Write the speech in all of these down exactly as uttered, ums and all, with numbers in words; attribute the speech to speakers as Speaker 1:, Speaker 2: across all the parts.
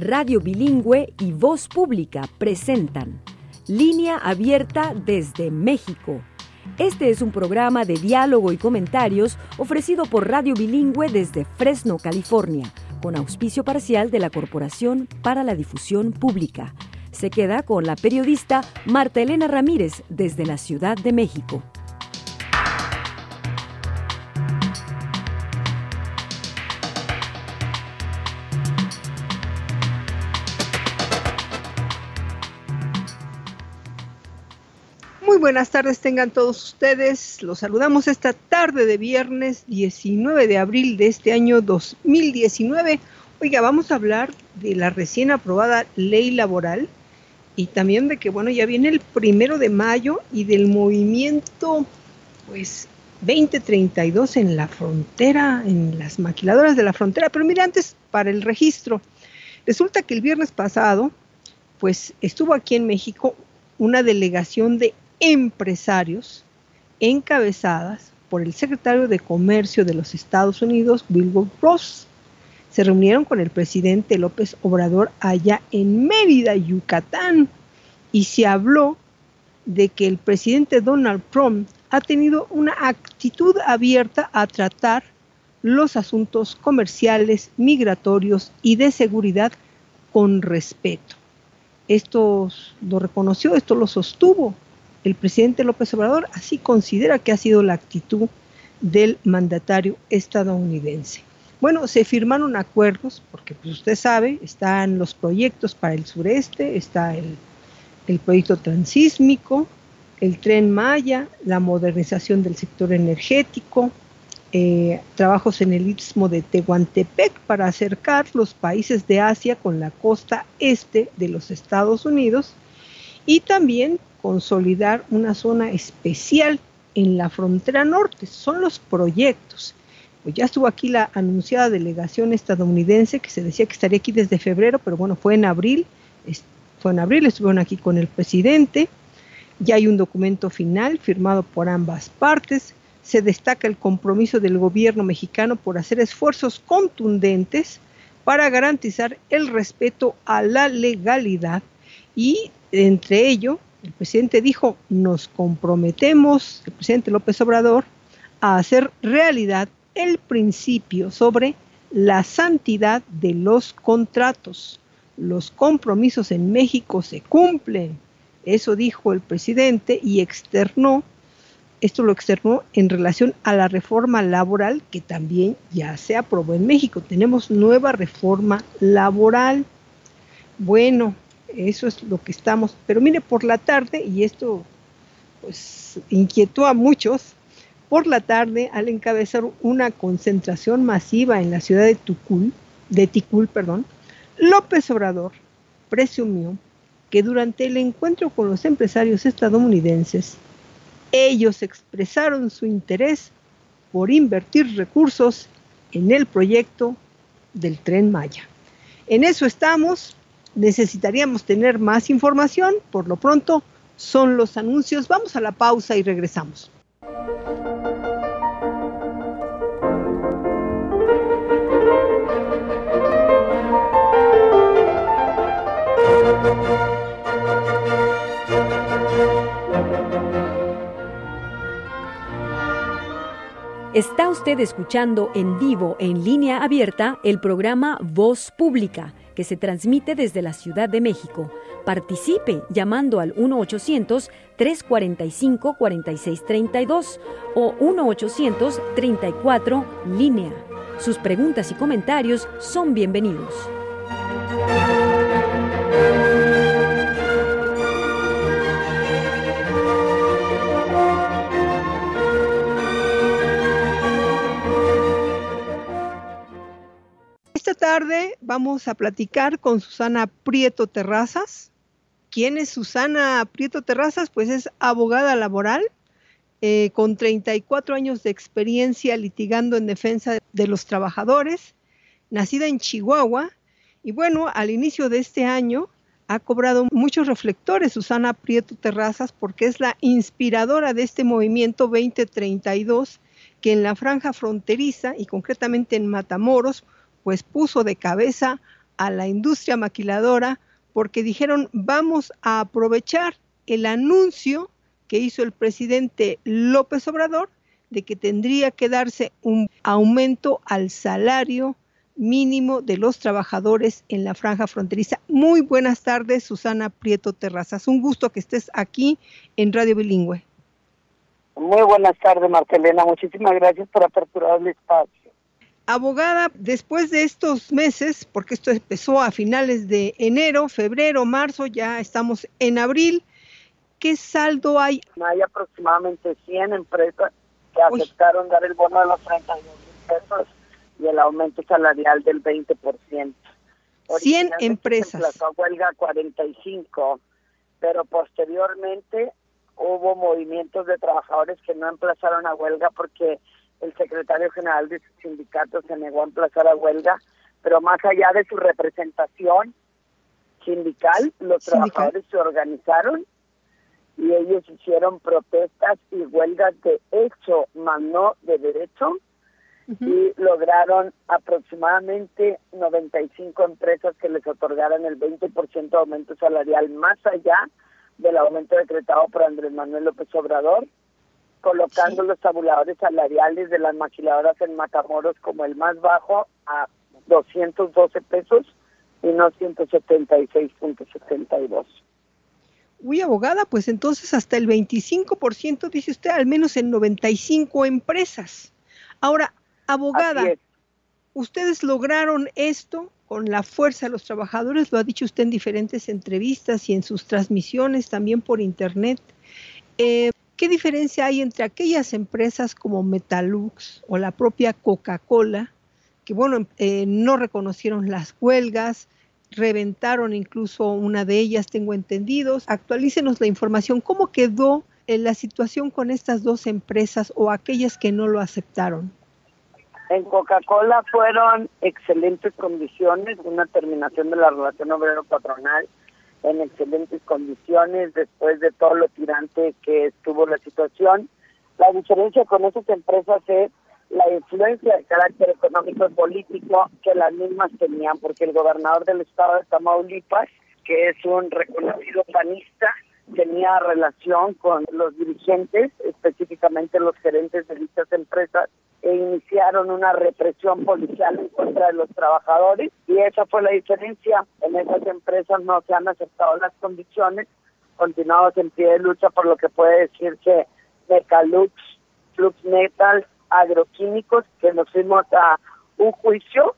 Speaker 1: Radio Bilingüe y Voz Pública presentan Línea Abierta desde México. Este es un programa de diálogo y comentarios ofrecido por Radio Bilingüe desde Fresno, California, con auspicio parcial de la Corporación para la Difusión Pública. Se queda con la periodista Marta Elena Ramírez desde la Ciudad de México.
Speaker 2: Muy buenas tardes tengan todos ustedes. Los saludamos esta tarde de viernes diecinueve de abril de este año dos mil diecinueve. Oiga, vamos a hablar de la recién aprobada ley laboral y también de que, bueno, ya viene el primero de mayo y del movimiento, pues, veinte treinta y dos en la frontera, en las maquiladoras de la frontera. Pero mira, antes, para el registro, resulta que el viernes pasado, pues, estuvo aquí en México una delegación de empresarios encabezadas por el secretario de Comercio de los Estados Unidos, Wilbur Ross. Se reunieron con el presidente López Obrador allá en Mérida, Yucatán, y se habló de que el presidente Donald Trump ha tenido una actitud abierta a tratar los asuntos comerciales, migratorios y de seguridad con respeto. Esto lo reconoció, esto lo sostuvo el presidente López Obrador, así considera que ha sido la actitud del mandatario estadounidense. Bueno, se firmaron acuerdos, porque pues usted sabe, están los proyectos para el sureste, está el, el proyecto transísmico, el Tren Maya, la modernización del sector energético, eh, trabajos en el Istmo de Tehuantepec para acercar los países de Asia con la costa este de los Estados Unidos y también consolidar una zona especial en la frontera norte. Son los proyectos. Pues ya estuvo aquí la anunciada delegación estadounidense que se decía que estaría aquí desde febrero, pero bueno, fue en abril, fue en abril, estuvieron aquí con el presidente. Ya hay un documento final firmado por ambas partes. Se destaca el compromiso del gobierno mexicano por hacer esfuerzos contundentes para garantizar el respeto a la legalidad y entre ello, el presidente dijo, nos comprometemos, el presidente López Obrador, a hacer realidad el principio sobre la santidad de los contratos. Los compromisos en México se cumplen. Eso dijo el presidente y externó, esto lo externó en relación a la reforma laboral que también ya se aprobó en México. Tenemos nueva reforma laboral. Bueno, eso es lo que estamos, pero mire, por la tarde, y esto pues inquietó a muchos, por la tarde al encabezar una concentración masiva en la ciudad de Tucul, de Ticul, perdón, López Obrador presumió que durante el encuentro con los empresarios estadounidenses, ellos expresaron su interés por invertir recursos en el proyecto del Tren Maya. En eso estamos. Necesitaríamos tener más información, por lo pronto son los anuncios. Vamos a la pausa y regresamos.
Speaker 1: Está usted escuchando en vivo, en línea abierta, el programa Voz Pública, que se transmite desde la Ciudad de México. Participe llamando al uno ochocientos, trescientos cuarenta y cinco, cuarenta y seis treinta y dos o uno ochocientos, treinta y cuatro, línea. Sus preguntas y comentarios son bienvenidos.
Speaker 2: Esta tarde vamos a platicar con Susana Prieto Terrazas. ¿Quién es Susana Prieto Terrazas? Pues es abogada laboral eh, con treinta y cuatro años de experiencia litigando en defensa de los trabajadores, nacida en Chihuahua y bueno, al inicio de este año ha cobrado muchos reflectores Susana Prieto Terrazas porque es la inspiradora de este movimiento veinte treinta y dos que en la franja fronteriza y concretamente en Matamoros pues puso de cabeza a la industria maquiladora porque dijeron vamos a aprovechar el anuncio que hizo el presidente López Obrador de que tendría que darse un aumento al salario mínimo de los trabajadores en la franja fronteriza. Muy buenas tardes, Susana Prieto Terrazas. Un gusto que estés aquí en Radio Bilingüe.
Speaker 3: Muy buenas tardes, Marcelena. Muchísimas gracias por aperturar el espacio.
Speaker 2: Abogada, después de estos meses, porque esto empezó a finales de enero, febrero, marzo, ya estamos en abril, ¿qué saldo hay?
Speaker 3: Hay aproximadamente cien empresas que Uy. aceptaron dar el bono de los treinta y dos mil pesos y el aumento salarial del veinte por ciento.
Speaker 2: cien empresas.
Speaker 3: Se emplazó a huelga cuarenta y cinco, pero posteriormente hubo movimientos de trabajadores que no emplazaron a huelga porque el secretario general de su sindicato se negó a emplazar a huelga, pero más allá de su representación sindical, los ¿Sindical? trabajadores se organizaron y ellos hicieron protestas y huelgas de hecho, más no de derecho, uh-huh. y lograron aproximadamente noventa y cinco empresas que les otorgaran el veinte por ciento de aumento salarial, más allá del aumento decretado por Andrés Manuel López Obrador, colocando sí. los tabuladores salariales de las maquiladoras en Matamoros como el más bajo a doscientos doce pesos y no ciento setenta y seis punto setenta y dos.
Speaker 2: Uy, abogada, pues entonces hasta el veinticinco por ciento, dice usted, al menos en noventa y cinco empresas. Ahora, abogada, ustedes lograron esto con la fuerza de los trabajadores, lo ha dicho usted en diferentes entrevistas y en sus transmisiones también por internet. Eh, ¿Qué diferencia hay entre aquellas empresas como Metalux o la propia Coca-Cola, que bueno, eh, no reconocieron las huelgas, reventaron incluso una de ellas, tengo entendido? Actualícenos la información. ¿Cómo quedó eh, la situación con estas dos empresas o aquellas que no lo aceptaron?
Speaker 3: En Coca-Cola fueron excelentes condiciones, una terminación de la relación obrero-patronal en excelentes condiciones después de todo lo tirante que estuvo la situación. La diferencia con esas empresas es la influencia de carácter económico y político que las mismas tenían, porque el gobernador del estado de Tamaulipas, que es un reconocido panista, tenía relación con los dirigentes, específicamente los gerentes de dichas empresas, e iniciaron una represión policial en contra de los trabajadores, y esa fue la diferencia. En esas empresas no se han aceptado las condiciones, continuamos en pie de lucha, por lo que puede decir que Metalux, Flux Metal, Agroquímicos, que nos fuimos a un juicio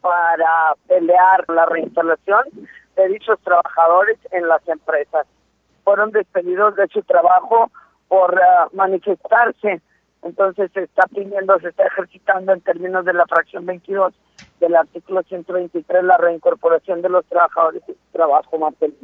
Speaker 3: para pelear la reinstalación de dichos trabajadores en las empresas. Fueron despedidos de su trabajo por uh, manifestarse. Entonces se está pidiendo, se está ejercitando en términos de la fracción veintidós del artículo ciento veintitrés la reincorporación de los trabajadores de su trabajo, Martel.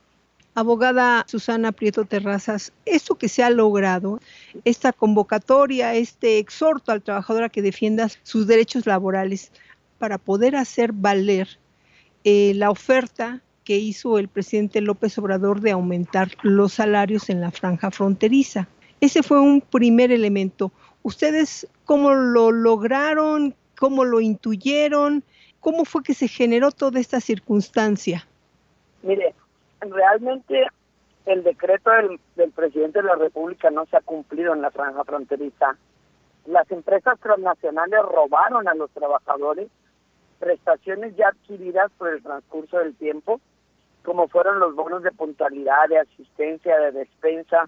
Speaker 2: Abogada Susana Prieto Terrazas, esto que se ha logrado, esta convocatoria, este exhorto al trabajador a que defienda sus derechos laborales para poder hacer valer eh, la oferta que hizo el presidente López Obrador de aumentar los salarios en la franja fronteriza. Ese fue un primer elemento. ¿Ustedes cómo lo lograron? ¿Cómo lo intuyeron? ¿Cómo fue que se generó toda esta circunstancia?
Speaker 3: Mire, realmente el decreto del, del presidente de la República no se ha cumplido en la franja fronteriza. Las empresas transnacionales robaron a los trabajadores prestaciones ya adquiridas por el transcurso del tiempo, como fueron los bonos de puntualidad, de asistencia, de despensa,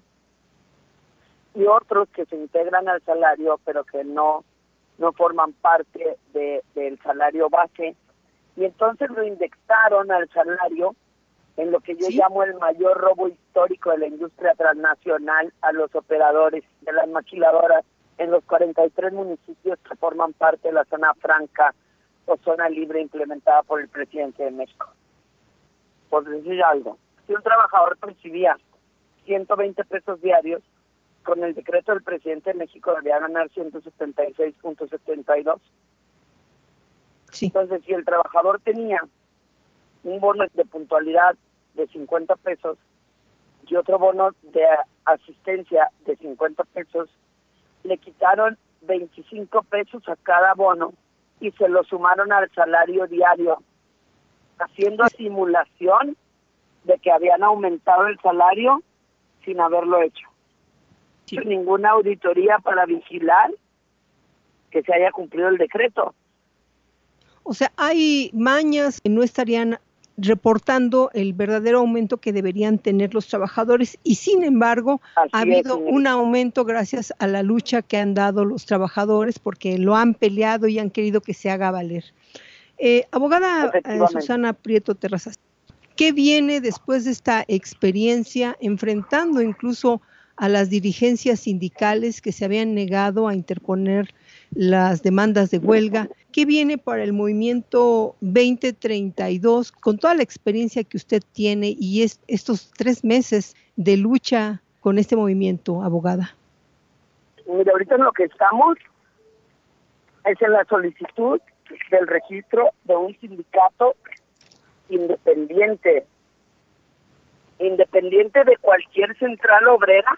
Speaker 3: y otros que se integran al salario, pero que no, no forman parte de, del salario base. Y entonces lo indexaron al salario en lo que yo ¿Sí? llamo el mayor robo histórico de la industria transnacional a los operadores de las maquiladoras en los cuarenta y tres municipios que forman parte de la zona franca o zona libre implementada por el presidente de México. Por decir algo, si un trabajador percibía ciento veinte pesos diarios, con el decreto del presidente de México debía ganar ciento setenta y seis punto setenta y dos. Sí. Entonces, si el trabajador tenía un bono de puntualidad de cincuenta pesos y otro bono de asistencia de cincuenta pesos, le quitaron veinticinco pesos a cada bono y se lo sumaron al salario diario haciendo simulación de que habían aumentado el salario sin haberlo hecho. Sí. Ninguna auditoría para vigilar que se haya cumplido el decreto.
Speaker 2: O sea, hay mañas que no estarían reportando el verdadero aumento que deberían tener los trabajadores y sin embargo Así ha habido es, un aumento gracias a la lucha que han dado los trabajadores porque lo han peleado y han querido que se haga valer. Eh, abogada eh, Susana Prieto Terrazas, ¿qué viene después de esta experiencia enfrentando incluso a las dirigencias sindicales que se habían negado a interponer las demandas de huelga? ¿Qué viene para el movimiento veinte treinta y dos con toda la experiencia que usted tiene y es, estos tres meses de lucha con este movimiento, abogada?
Speaker 3: Mira, ahorita en lo que estamos es en la solicitud del registro de un sindicato independiente, independiente de cualquier central obrera,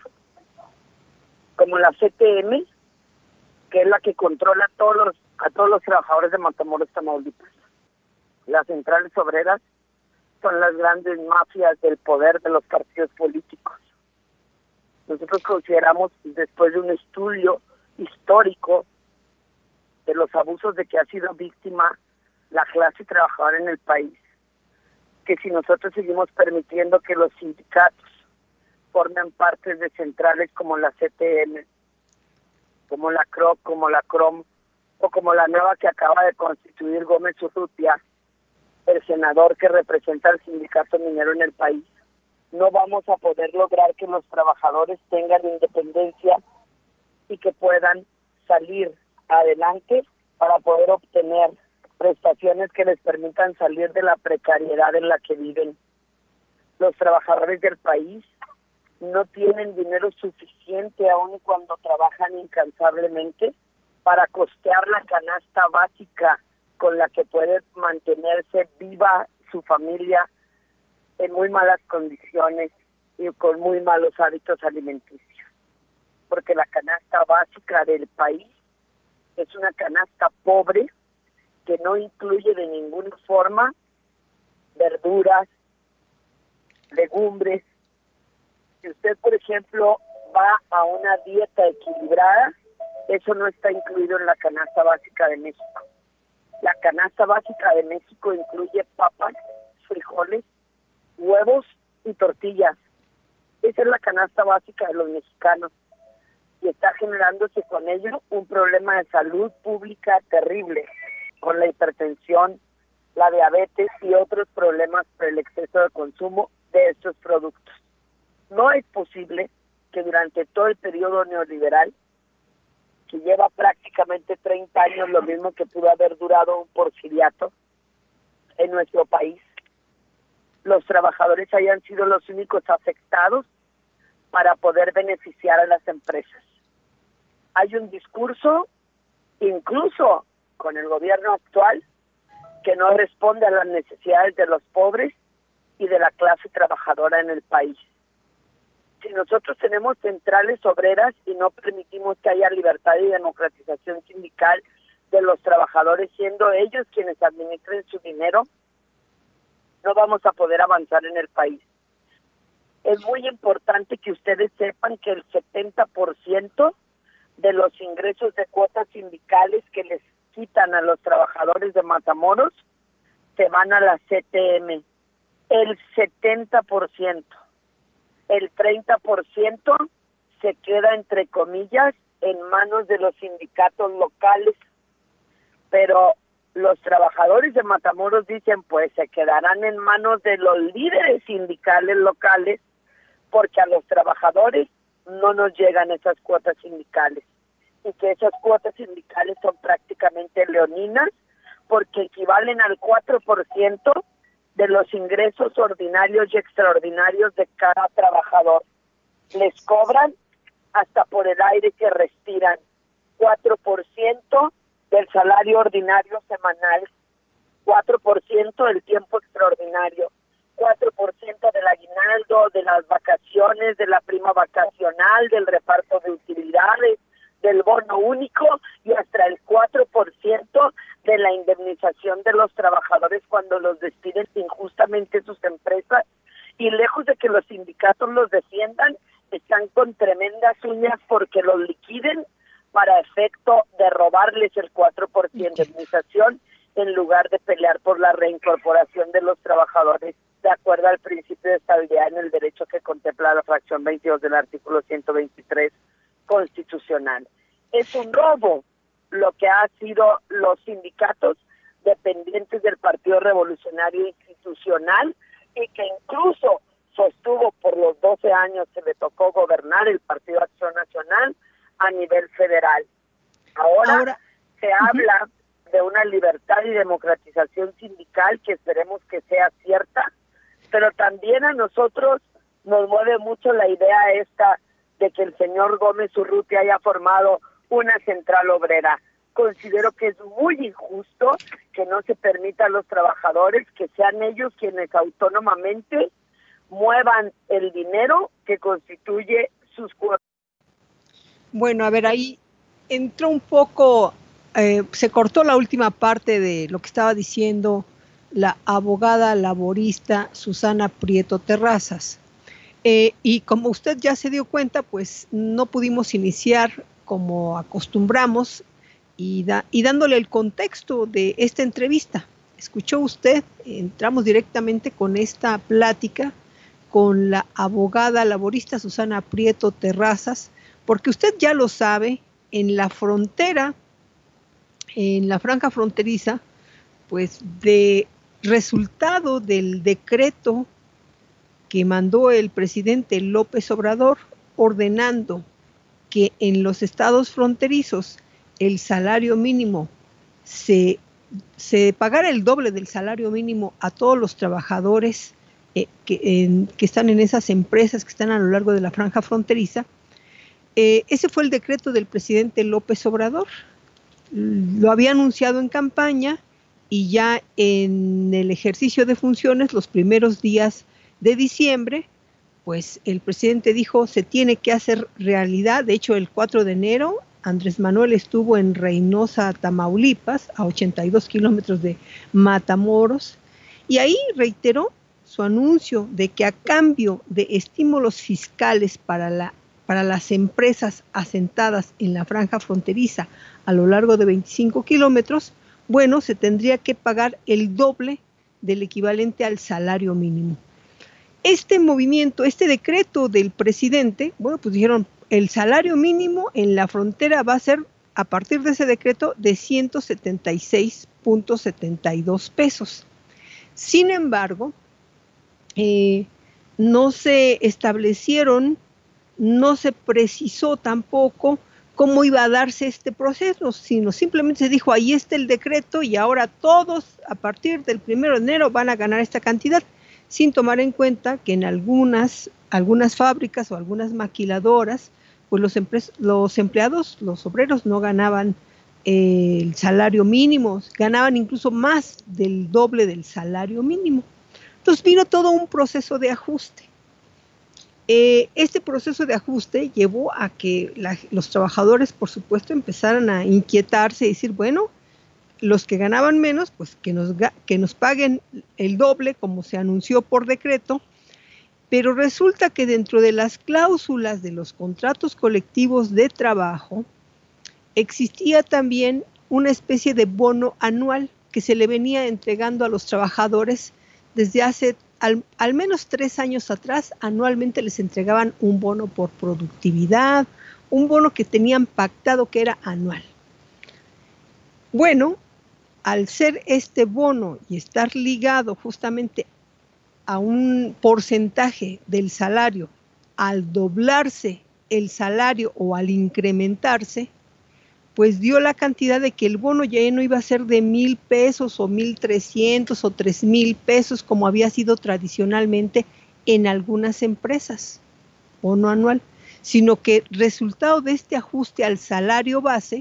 Speaker 3: como la C T M, que es la que controla a todos los, a todos los trabajadores de Matamoros, Tamaulipas. Las centrales obreras son las grandes mafias del poder de los partidos políticos. Nosotros consideramos, después de un estudio histórico de los abusos de que ha sido víctima la clase trabajadora en el país, que si nosotros seguimos permitiendo que los sindicatos formen parte de centrales como la C T M, como la C R O C, como la C R O M, o como la nueva que acaba de constituir Gómez Urrutia, el senador que representa al sindicato minero en el país, no vamos a poder lograr que los trabajadores tengan independencia y que puedan salir adelante para poder obtener prestaciones que les permitan salir de la precariedad en la que viven. Los trabajadores del país no tienen dinero suficiente aun cuando trabajan incansablemente para costear la canasta básica con la que puede mantenerse viva su familia en muy malas condiciones y con muy malos hábitos alimenticios. Porque la canasta básica del país es una canasta pobre que no incluye de ninguna forma verduras, legumbres. Si usted, por ejemplo, va a una dieta equilibrada, eso no está incluido en la canasta básica de México. La canasta básica de México incluye papas, frijoles, huevos y tortillas. Esa es la canasta básica de los mexicanos. Y está generándose con ello un problema de salud pública terrible, con la hipertensión, la diabetes y otros problemas por el exceso de consumo de estos productos. No es posible que durante todo el periodo neoliberal, que lleva prácticamente treinta años, lo mismo que pudo haber durado un porfiriato en nuestro país, los trabajadores hayan sido los únicos afectados para poder beneficiar a las empresas. Hay un discurso, incluso con el gobierno actual, que no responde a las necesidades de los pobres y de la clase trabajadora en el país. Si nosotros tenemos centrales obreras y no permitimos que haya libertad y democratización sindical de los trabajadores, siendo ellos quienes administren su dinero, no vamos a poder avanzar en el país. Es muy importante que ustedes sepan que el setenta por ciento de los ingresos de cuotas sindicales que les quitan a los trabajadores de Matamoros se van a la C T M. El setenta por ciento. El treinta por ciento se queda, entre comillas, en manos de los sindicatos locales. Pero los trabajadores de Matamoros dicen, pues se quedarán en manos de los líderes sindicales locales, porque a los trabajadores no nos llegan esas cuotas sindicales. Y que esas cuotas sindicales son prácticamente leoninas, porque equivalen al cuatro por ciento de los ingresos ordinarios y extraordinarios de cada trabajador. Les cobran hasta por el aire que respiran, cuatro por ciento del salario ordinario semanal, cuatro por ciento del tiempo extraordinario, cuatro por ciento del aguinaldo, de las vacaciones, de la prima vacacional, del reparto de utilidades, del bono único y hasta el cuatro por ciento de la indemnización de los trabajadores cuando los despiden injustamente sus empresas, y lejos de que los sindicatos los defiendan, están con tremendas uñas porque los liquiden para efecto de robarles el cuatro por ciento de indemnización en lugar de pelear por la reincorporación de los trabajadores de acuerdo al principio de estabilidad en el derecho que contempla la fracción veintidós del artículo ciento veintitrés constitucional. Es un robo lo que han sido los sindicatos dependientes del Partido Revolucionario Institucional, y que incluso sostuvo por los doce años que le tocó gobernar el Partido Acción Nacional a nivel federal. Ahora, Ahora se uh-huh. habla de una libertad y democratización sindical que esperemos que sea cierta, pero también a nosotros nos mueve mucho la idea esta de que el señor Gómez Urrutia haya formado una central obrera. Considero que es muy injusto que no se permita a los trabajadores que sean ellos quienes autónomamente muevan el dinero que constituye sus cuotas.
Speaker 2: Bueno, a ver, ahí entró un poco, eh, se cortó la última parte de lo que estaba diciendo la abogada laborista Susana Prieto Terrazas. Eh, y como usted ya se dio cuenta, pues no pudimos iniciar como acostumbramos y, da, y dándole el contexto de esta entrevista. Escuchó usted, entramos directamente con esta plática con la abogada laborista Susana Prieto Terrazas, porque usted ya lo sabe, en la frontera, en la franja fronteriza, pues de resultado del decreto que mandó el presidente López Obrador ordenando que en los estados fronterizos el salario mínimo se, se pagara el doble del salario mínimo a todos los trabajadores eh, que, en, que están en esas empresas que están a lo largo de la franja fronteriza. Eh, ese fue el decreto del presidente López Obrador. Lo había anunciado en campaña y ya en el ejercicio de funciones, los primeros días de diciembre, pues el presidente dijo se tiene que hacer realidad. De hecho, el cuatro de enero, Andrés Manuel estuvo en Reynosa, Tamaulipas, a ochenta y dos kilómetros de Matamoros, y ahí reiteró su anuncio de que a cambio de estímulos fiscales para, la, para las empresas asentadas en la franja fronteriza a lo largo de veinticinco kilómetros, bueno, se tendría que pagar el doble del equivalente al salario mínimo. Este movimiento, este decreto del presidente, bueno, pues dijeron, el salario mínimo en la frontera va a ser, a partir de ese decreto, de ciento setenta y seis punto setenta y dos pesos. Sin embargo, eh, no se establecieron, no se precisó tampoco cómo iba a darse este proceso, sino simplemente se dijo, ahí está el decreto y ahora todos, a partir del primero de enero, van a ganar esta cantidad, sin tomar en cuenta que en algunas, algunas fábricas o algunas maquiladoras, pues los, empre- los empleados, los obreros no ganaban eh, el salario mínimo, ganaban incluso más del doble del salario mínimo. Entonces vino todo un proceso de ajuste. Eh, este proceso de ajuste llevó a que la, los trabajadores, por supuesto, empezaran a inquietarse y decir, bueno, los que ganaban menos, pues que nos, que nos paguen el doble, como se anunció por decreto, pero resulta que dentro de las cláusulas de los contratos colectivos de trabajo existía también una especie de bono anual que se le venía entregando a los trabajadores desde hace al, al menos tres años atrás. Anualmente les entregaban un bono por productividad, un bono que tenían pactado que era anual. Bueno, al ser este bono y estar ligado justamente a un porcentaje del salario, al doblarse el salario o al incrementarse, pues dio la cantidad de que el bono ya no iba a ser de mil pesos o mil trescientos o tres mil pesos como había sido tradicionalmente en algunas empresas, bono anual, sino que resultado de este ajuste al salario base,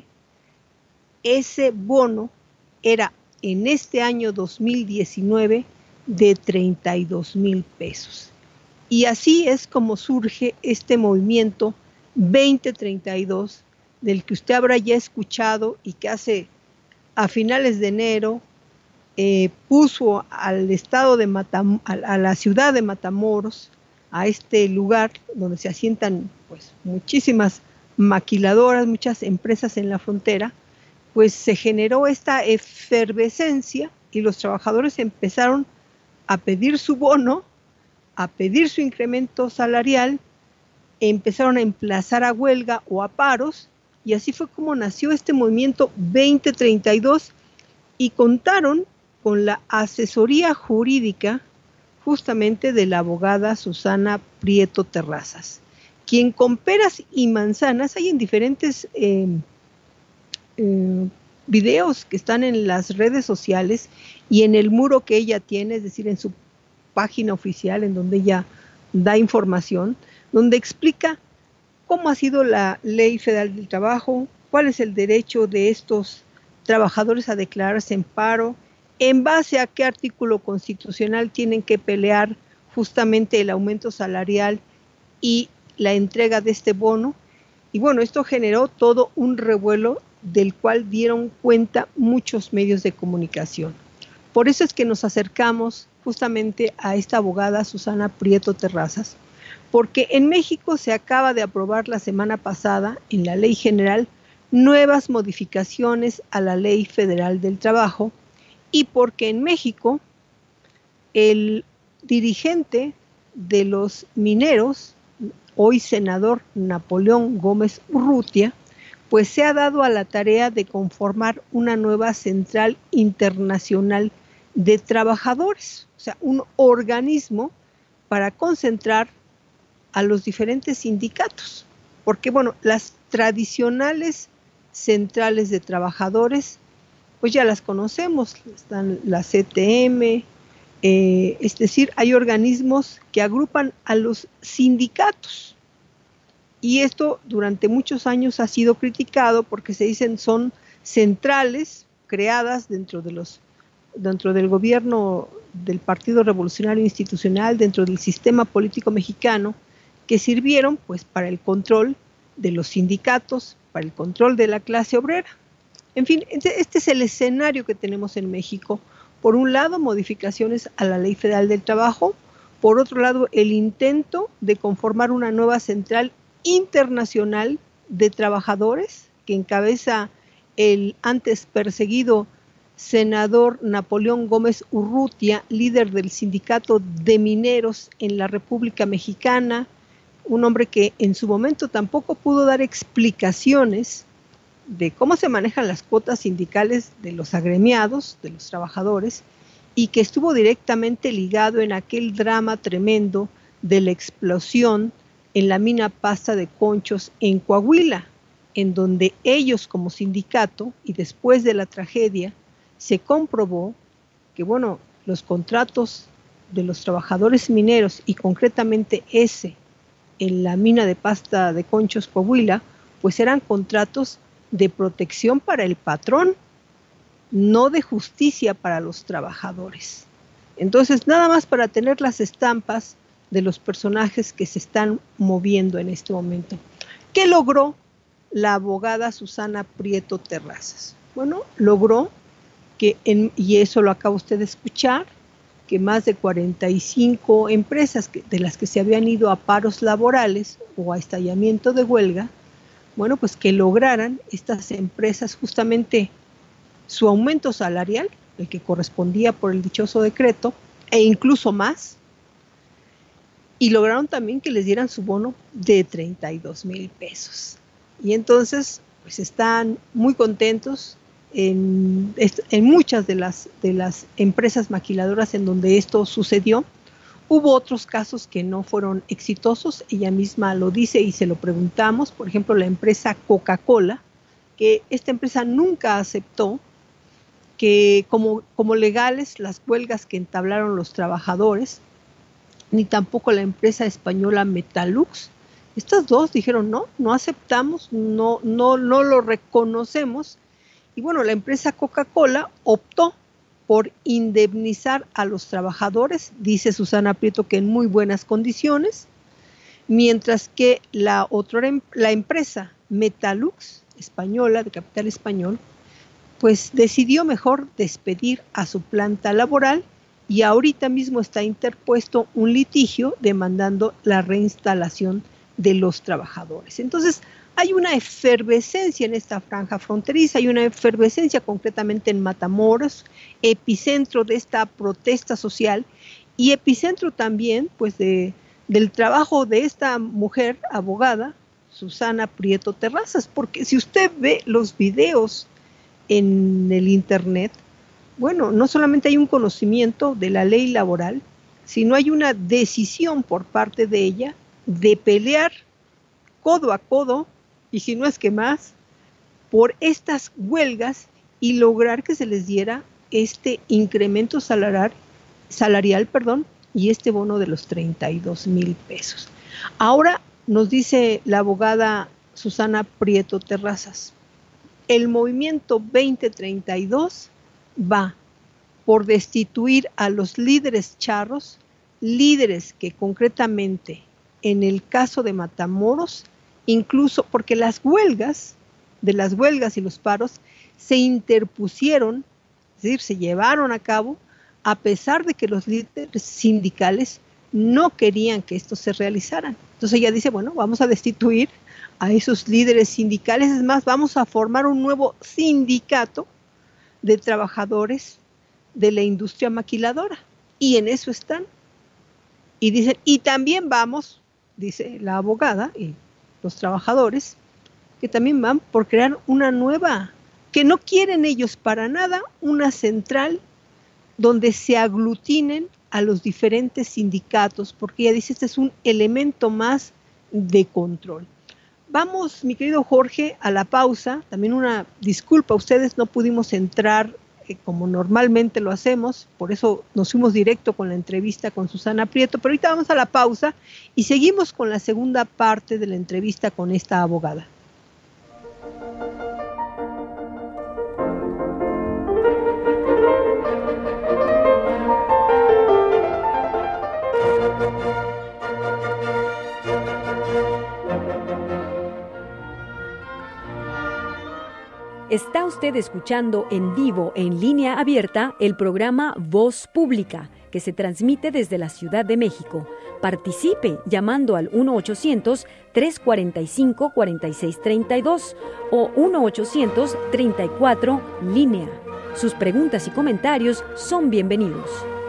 Speaker 2: ese bono era en este año dos mil diecinueve de treinta y dos mil pesos. Y así es como surge este movimiento veinte treinta y dos, del que usted habrá ya escuchado y que hace a finales de enero eh, puso al estado de Matam- a, a la ciudad de Matamoros, a este lugar donde se asientan pues muchísimas maquiladoras, muchas empresas en la frontera, pues se generó esta efervescencia y los trabajadores empezaron a pedir su bono, a pedir su incremento salarial, empezaron a emplazar a huelga o a paros, y así fue como nació este movimiento veinte treinta y dos, y contaron con la asesoría jurídica justamente de la abogada Susana Prieto Terrazas, quien con peras y manzanas, hay en diferentes eh, eh, videos que están en las redes sociales y en el muro que ella tiene, es decir, en su página oficial, en donde ella da información, donde explica cómo ha sido la Ley Federal del Trabajo, cuál es el derecho de estos trabajadores a declararse en paro, en base a qué artículo constitucional tienen que pelear justamente el aumento salarial y la entrega de este bono. Y bueno, esto generó todo un revuelo del cual dieron cuenta muchos medios de comunicación. Por eso es que nos acercamos justamente a esta abogada Susana Prieto Terrazas, porque en México se acaba de aprobar la semana pasada en la Ley General nuevas modificaciones a la Ley Federal del Trabajo, y porque en México el dirigente de los mineros, hoy senador Napoleón Gómez Urrutia, pues se ha dado a la tarea de conformar una nueva central internacional de trabajadores, o sea, un organismo para concentrar a los diferentes sindicatos, porque bueno, las tradicionales centrales de trabajadores, pues ya las conocemos, están la C T M, eh, es decir, hay organismos que agrupan a los sindicatos, y esto durante muchos años ha sido criticado porque se dicen son centrales creadas dentro de los dentro del gobierno del Partido Revolucionario Institucional, dentro del sistema político mexicano, que sirvieron pues para el control de los sindicatos, para el control de la clase obrera. En fin, este es el escenario que tenemos en México. Por un lado, modificaciones a la Ley Federal del Trabajo, por otro lado, el intento de conformar una nueva central internacional de trabajadores que encabeza el antes perseguido senador Napoleón Gómez Urrutia, líder del sindicato de mineros en la República Mexicana, un hombre que en su momento tampoco pudo dar explicaciones de cómo se manejan las cuotas sindicales de los agremiados, de los trabajadores, y que estuvo directamente ligado en aquel drama tremendo de la explosión en la mina Pasta de Conchos en Coahuila, en donde ellos como sindicato, y después de la tragedia, se comprobó que, bueno, los contratos de los trabajadores mineros, y concretamente ese en la mina de Pasta de Conchos, Coahuila, pues eran contratos de protección para el patrón, no de justicia para los trabajadores. Entonces, nada más para tener las estampas de los personajes que se están moviendo en este momento. ¿Qué logró la abogada Susana Prieto Terrazas? Bueno, logró que, en, y eso lo acaba usted de escuchar, que más de cuarenta y cinco empresas que, de las que se habían ido a paros laborales o a estallamiento de huelga, bueno, pues que lograran estas empresas justamente su aumento salarial, el que correspondía por el dichoso decreto, e incluso más, y lograron también que les dieran su bono de treinta y dos mil pesos. Y entonces, pues están muy contentos en, en muchas de las, de las empresas maquiladoras en donde esto sucedió. Hubo otros casos que no fueron exitosos, ella misma lo dice y se lo preguntamos, por ejemplo, la empresa Coca-Cola, que esta empresa nunca aceptó que como, como legales las huelgas que entablaron los trabajadores, ni tampoco la empresa española Metalux. Estas dos dijeron no, no aceptamos, no, no, no lo reconocemos. Y bueno, la empresa Coca-Cola optó por indemnizar a los trabajadores, dice Susana Prieto que en muy buenas condiciones, mientras que la otra, la empresa Metalux, española, de capital español, pues decidió mejor despedir a su planta laboral y ahorita mismo está interpuesto un litigio demandando la reinstalación de los trabajadores. Entonces, hay una efervescencia en esta franja fronteriza, hay una efervescencia concretamente en Matamoros, epicentro de esta protesta social y epicentro también pues de, del trabajo de esta mujer abogada, Susana Prieto Terrazas, porque si usted ve los videos en el internet, bueno, no solamente hay un conocimiento de la ley laboral, sino hay una decisión por parte de ella de pelear codo a codo, y si no es que más, por estas huelgas y lograr que se les diera este incremento salarial, salarial perdón, y este bono de los treinta y dos mil pesos. Ahora nos dice la abogada Susana Prieto Terrazas, el movimiento veinte treinta y dos va por destituir a los líderes charros, líderes que concretamente en el caso de Matamoros, incluso porque las huelgas, de las huelgas y los paros, se interpusieron, es decir, se llevaron a cabo, a pesar de que los líderes sindicales no querían que esto se realizara. Entonces ella dice, bueno, vamos a destituir a esos líderes sindicales, es más, vamos a formar un nuevo sindicato de trabajadores de la industria maquiladora. Y en eso están. Y dicen, y también vamos, dice la abogada y los trabajadores, que también van por crear una nueva, que no quieren ellos para nada, una central donde se aglutinen a los diferentes sindicatos, porque ella dice, este es un elemento más de control. Vamos, mi querido Jorge, a la pausa. También una disculpa, ustedes no pudimos entrar eh, como normalmente lo hacemos, por eso nos fuimos directo con la entrevista con Susana Prieto, pero ahorita vamos a la pausa y seguimos con la segunda parte de la entrevista con esta abogada.
Speaker 1: Está usted escuchando en vivo, en línea abierta, el programa Voz Pública, que se transmite desde la Ciudad de México. Participe llamando al uno ochocientos, tres cuarenta y cinco, cuarenta y seis treinta y dos o uno ochocientos, treinta y cuatro, línea. Sus preguntas y comentarios son bienvenidos.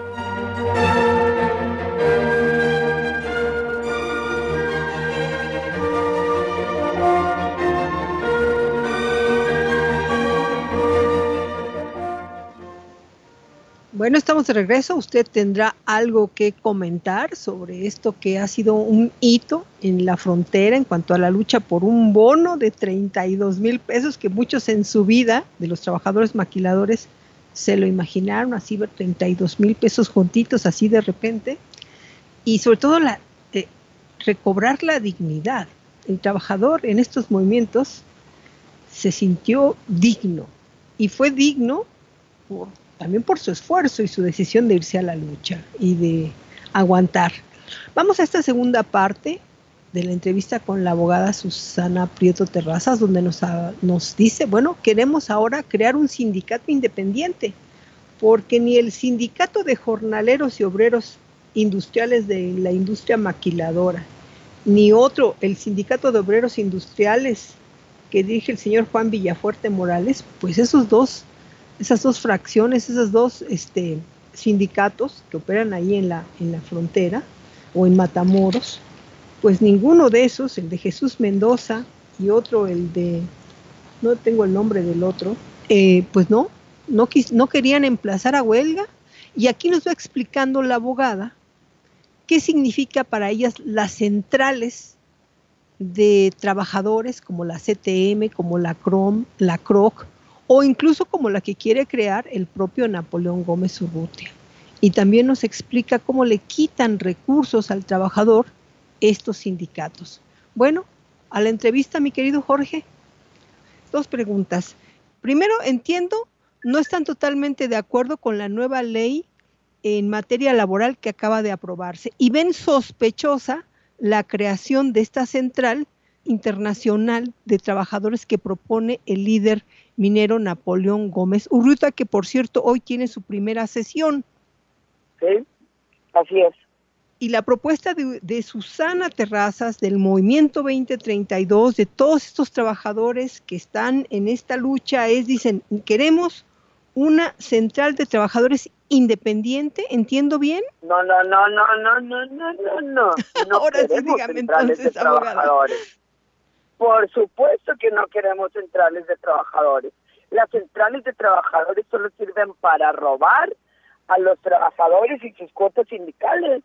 Speaker 2: Bueno, estamos de regreso. Usted tendrá algo que comentar sobre esto que ha sido un hito en la frontera en cuanto a la lucha por un bono de treinta y dos mil pesos que muchos en su vida de los trabajadores maquiladores se lo imaginaron, así ver treinta y dos mil pesos juntitos así de repente. Y sobre todo la, eh, recobrar la dignidad. El trabajador en estos movimientos se sintió digno y fue digno por también por su esfuerzo y su decisión de irse a la lucha y de aguantar. Vamos a esta segunda parte de la entrevista con la abogada Susana Prieto Terrazas, donde nos, nos dice, bueno, queremos ahora crear un sindicato independiente, porque ni el sindicato de jornaleros y obreros industriales de la industria maquiladora, ni otro, el sindicato de obreros industriales que dirige el señor Juan Villafuerte Morales, pues esos dos esas dos fracciones, esos dos este, sindicatos que operan ahí en la, en la frontera o en Matamoros, pues ninguno de esos, el de Jesús Mendoza y otro, el de, no tengo el nombre del otro, eh, pues no, no, quis, no querían emplazar a huelga. Y aquí nos va explicando la abogada qué significa para ellas las centrales de trabajadores como la C T M, como la C R O M, la C R O C, o incluso como la que quiere crear el propio Napoleón Gómez Urrutia. Y también nos explica cómo le quitan recursos al trabajador estos sindicatos. Bueno, a la entrevista, mi querido Jorge, dos preguntas. Primero, entiendo, no están totalmente de acuerdo con la nueva ley en materia laboral que acaba de aprobarse y ven sospechosa la creación de esta central internacional de trabajadores que propone el líder minero Napoleón Gómez Urrutia, que por cierto hoy tiene su primera sesión.
Speaker 3: Sí, así es.
Speaker 2: Y la propuesta de, de Susana Terrazas, del Movimiento veinte treinta y dos, de todos estos trabajadores que están en esta lucha es, dicen, queremos una central de trabajadores independiente, ¿entiendo bien?
Speaker 3: No, no, no, no, no, no, no, no, no. No
Speaker 2: Ahora sí,
Speaker 3: queremos
Speaker 2: dígame
Speaker 3: centrales
Speaker 2: entonces,
Speaker 3: de trabajadores.
Speaker 2: abogada.
Speaker 3: Por supuesto que no queremos centrales de trabajadores. Las centrales de trabajadores solo sirven para robar a los trabajadores y sus cuotas sindicales.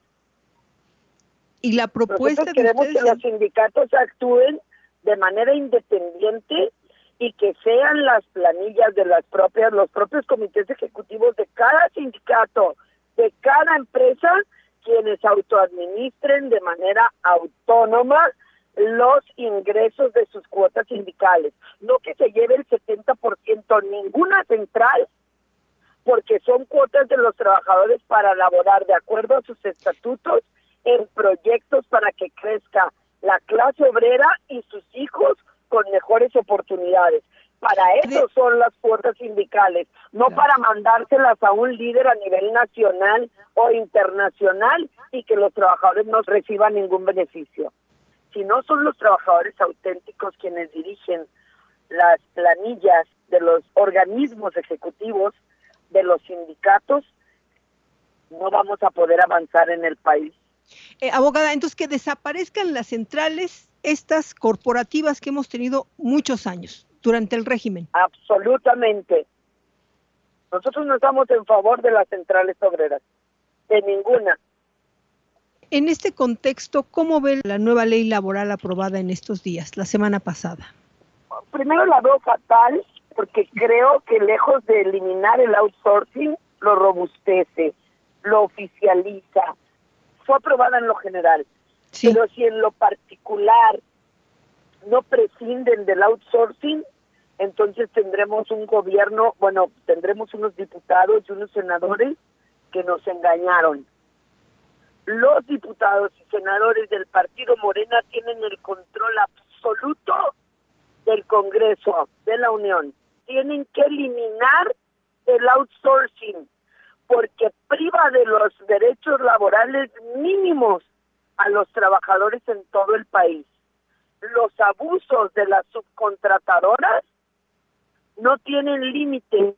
Speaker 2: Y la propuesta
Speaker 3: Nosotros queremos
Speaker 2: de
Speaker 3: que
Speaker 2: ustedes...
Speaker 3: los sindicatos actúen de manera independiente y que sean las planillas de las propias, los propios comités ejecutivos de cada sindicato, de cada empresa, quienes autoadministren de manera autónoma los ingresos de sus cuotas sindicales. No que se lleve el setenta por ciento ninguna central, porque son cuotas de los trabajadores para elaborar de acuerdo a sus estatutos en proyectos para que crezca la clase obrera y sus hijos con mejores oportunidades. Para eso son las cuotas sindicales, no claro. para mandárselas a un líder a nivel nacional o internacional y que los trabajadores no reciban ningún beneficio. Si no son los trabajadores auténticos quienes dirigen las planillas de los organismos ejecutivos, de los sindicatos, no vamos a poder avanzar en el país.
Speaker 2: Eh, abogada, entonces que desaparezcan las centrales, estas corporativas que hemos tenido muchos años durante el régimen.
Speaker 3: Absolutamente. Nosotros no estamos en favor de las centrales obreras, de ninguna.
Speaker 2: En este contexto, ¿cómo ve la nueva ley laboral aprobada en estos días, la semana pasada?
Speaker 3: Primero la veo fatal, porque creo que lejos de eliminar el outsourcing, lo robustece, lo oficializa. Fue aprobada en lo general, sí. Pero si en lo particular no prescinden del outsourcing, entonces tendremos un gobierno, bueno, tendremos unos diputados y unos senadores que nos engañaron. Los diputados y senadores del partido Morena tienen el control absoluto del Congreso de la Unión. Tienen que eliminar el outsourcing porque priva de los derechos laborales mínimos a los trabajadores en todo el país. Los abusos de las subcontratadoras no tienen límite.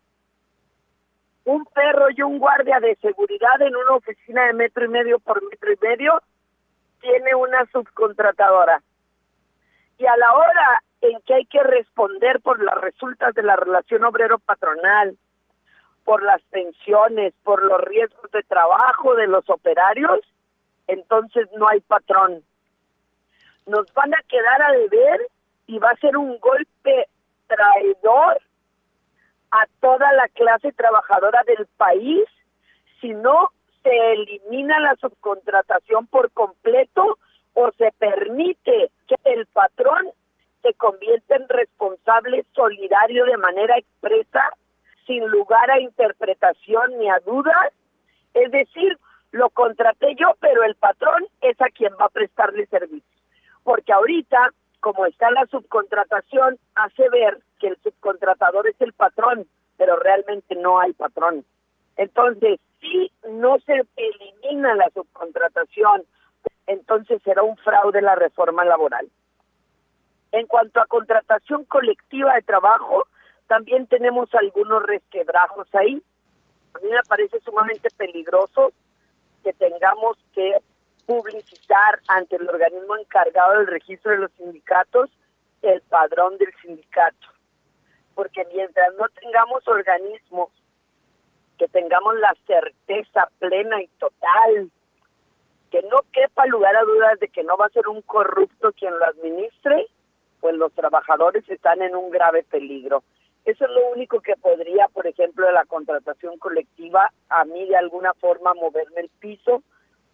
Speaker 3: Un perro y un guardia de seguridad en una oficina de metro y medio por metro y medio tiene una subcontratadora. Y a la hora en que hay que responder por las resultas de la relación obrero-patronal, por las pensiones, por los riesgos de trabajo de los operarios, entonces no hay patrón. Nos van a quedar a deber y va a ser un golpe traidor a toda la clase trabajadora del país si no se elimina la subcontratación por completo o se permite que el patrón se convierta en responsable solidario de manera expresa, sin lugar a interpretación ni a dudas. Es decir, lo contraté yo, pero el patrón es a quien va a prestarle servicio. Porque ahorita, como está la subcontratación, hace ver que el subcontratador es el patrón, pero realmente no hay patrón. Entonces, si no se elimina la subcontratación, entonces será un fraude la reforma laboral. En cuanto a contratación colectiva de trabajo, también tenemos algunos resquebrajos ahí. A mí me parece sumamente peligroso que tengamos que publicitar ante el organismo encargado del registro de los sindicatos el padrón del sindicato. Porque mientras no tengamos organismos que tengamos la certeza plena y total, que no quepa lugar a dudas de que no va a ser un corrupto quien lo administre, pues los trabajadores están en un grave peligro. Eso es lo único que podría, por ejemplo, de la contratación colectiva, a mí de alguna forma moverme el piso.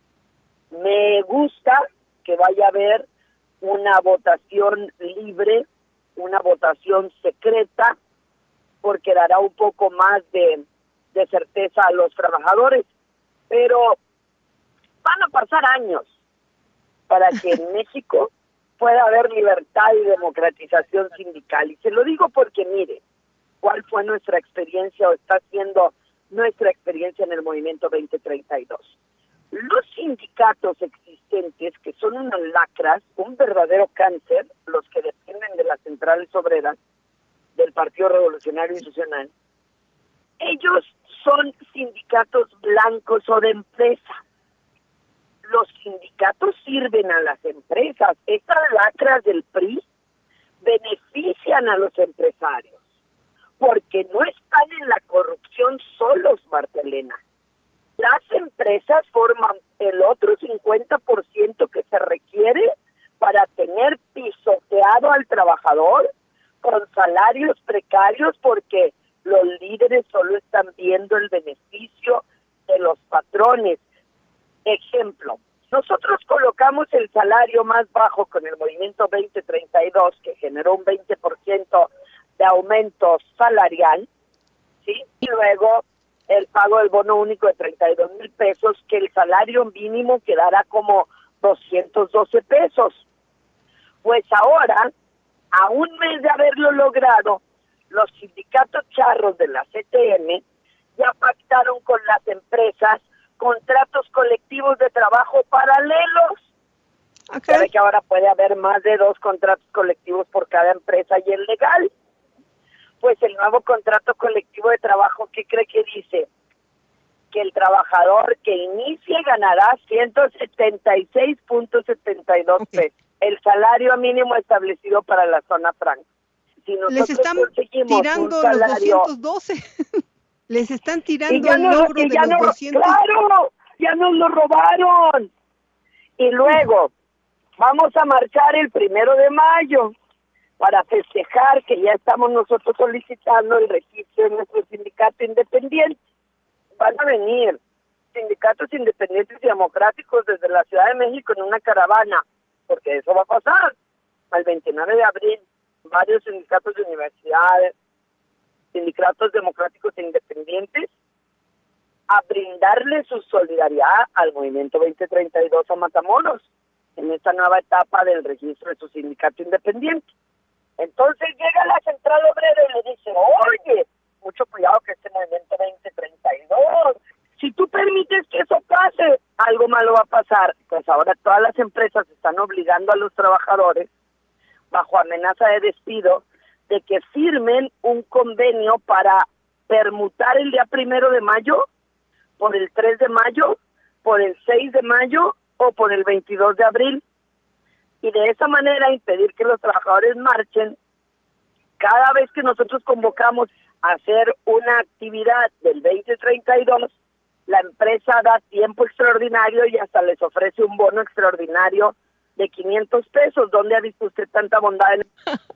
Speaker 3: Me gusta que vaya a haber una votación libre, una votación secreta, porque dará un poco más de, de certeza a los trabajadores. Pero van a pasar años para que en México pueda haber libertad y democratización sindical. Y se lo digo porque, mire, cuál fue nuestra experiencia o está siendo nuestra experiencia en el movimiento veinte treinta y dos. Los sindicatos existentes, que son unas lacras, un verdadero cáncer, los que dependen de las centrales obreras del Partido Revolucionario Institucional, ellos son sindicatos blancos o de empresa. Los sindicatos sirven a las empresas. Estas lacras del P R I benefician a los empresarios, porque no están en la corrupción solos, Martelena. Las empresas forman el otro cincuenta por ciento que se requiere para tener pisoteado al trabajador con salarios precarios, porque los líderes solo están viendo el beneficio de los patrones. Ejemplo, nosotros colocamos el salario más bajo con el movimiento veinte treinta y dos, que generó un veinte por ciento de aumento salarial, ¿sí? Y luego el pago del bono único de treinta y dos mil pesos, que el salario mínimo quedará como doscientos doce pesos. Pues ahora, a un mes de haberlo logrado, los sindicatos charros de la C T M ya pactaron con las empresas contratos colectivos de trabajo paralelos. Okay. Sabe que ahora puede haber más de dos contratos colectivos por cada empresa y es legal. Pues el nuevo contrato colectivo de trabajo, ¿qué cree que dice? Que el trabajador que inicie ganará ciento setenta y seis punto setenta y dos okay. pesos, el salario mínimo establecido para la zona franca. Si
Speaker 2: les están tirando salario, los doscientos doce. Les están tirando el
Speaker 3: no,
Speaker 2: logro de
Speaker 3: ya
Speaker 2: los
Speaker 3: no,
Speaker 2: doscientos.
Speaker 3: ¡Claro! ¡Ya nos lo robaron! Y luego, vamos a marchar el primero de mayo para festejar que ya estamos nosotros solicitando el registro de nuestro sindicato independiente. Van a venir sindicatos independientes y democráticos desde la Ciudad de México en una caravana, porque eso va a pasar. Al veintinueve de abril, varios sindicatos de universidades, sindicatos democráticos e independientes, a brindarle su solidaridad al movimiento veinte treinta y dos a Matamoros en esta nueva etapa del registro de su sindicato independiente. Entonces llega la central obrera y le dice, oye, mucho cuidado que este movimiento veinte treinta y dos, si tú permites que eso pase, algo malo va a pasar. Pues ahora todas las empresas están obligando a los trabajadores, bajo amenaza de despido, de que firmen un convenio para permutar el día primero de mayo, por el tres de mayo, por el seis de mayo o por el veintidós de abril. Y de esa manera impedir que los trabajadores marchen. Cada vez que nosotros convocamos a hacer una actividad del veinte treinta y dos, la empresa da tiempo extraordinario y hasta les ofrece un bono extraordinario de quinientos pesos. ¿Dónde ha visto usted tanta bondad? En...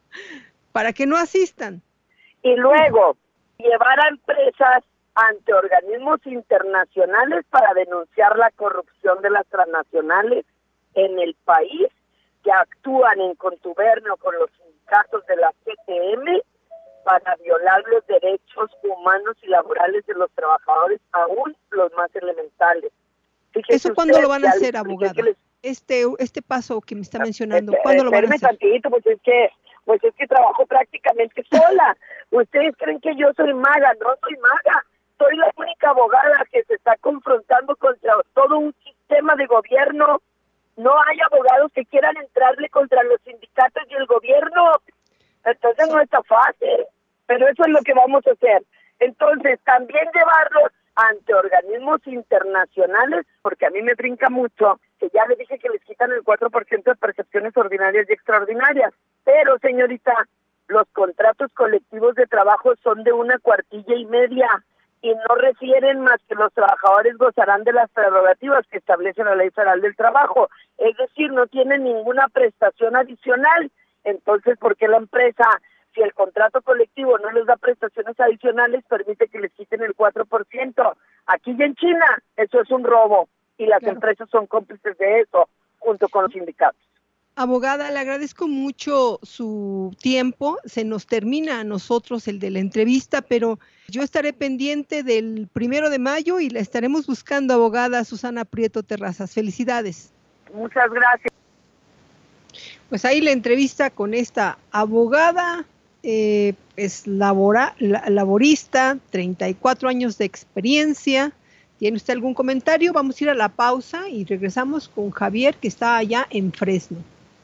Speaker 2: Para que no asistan.
Speaker 3: Y luego, llevar a empresas ante organismos internacionales para denunciar la corrupción de las transnacionales en el país, que actúan en contubernio con los sindicatos de la C T M para violar los derechos humanos y laborales de los trabajadores, aún los más elementales.
Speaker 2: Fíjese ¿Eso cuándo lo van a hacer, abogada? Les... Este este paso que me está mencionando, ¿cuándo lo van a hacer?
Speaker 3: Tantito, pues es que pues es que trabajo prácticamente sola. Ustedes creen que yo soy maga, no soy maga. Soy la única abogada que se está confrontando contra todo un sistema de gobierno. No hay abogados que quieran entrarle contra los sindicatos y el gobierno. Entonces no está fácil, pero eso es lo que vamos a hacer. Entonces también llevarlos ante organismos internacionales, porque a mí me brinca mucho, que ya le dije que les quitan el cuatro por ciento de percepciones ordinarias y extraordinarias. Pero, señorita, los contratos colectivos de trabajo son de una cuartilla y media y no refieren más que los trabajadores gozarán de las prerrogativas que establece la Ley Federal del Trabajo. Es decir, no tienen ninguna prestación adicional. Entonces, ¿por qué la empresa, si el contrato colectivo no les da prestaciones adicionales, permite que les quiten el cuatro por ciento? Aquí y en China, eso es un robo y las claro. empresas son cómplices de eso, junto con los sindicatos.
Speaker 2: Abogada, le agradezco mucho su tiempo. Se nos termina a nosotros el de la entrevista, pero yo estaré pendiente del primero de mayo y la estaremos buscando, abogada Susana Prieto Terrazas. Felicidades.
Speaker 3: Muchas gracias.
Speaker 2: Pues ahí la entrevista con esta abogada, eh, es labora, la, laborista, treinta y cuatro años de experiencia. ¿Tiene usted algún comentario? Vamos a ir a la pausa y regresamos con Javier, que está allá en Fresno.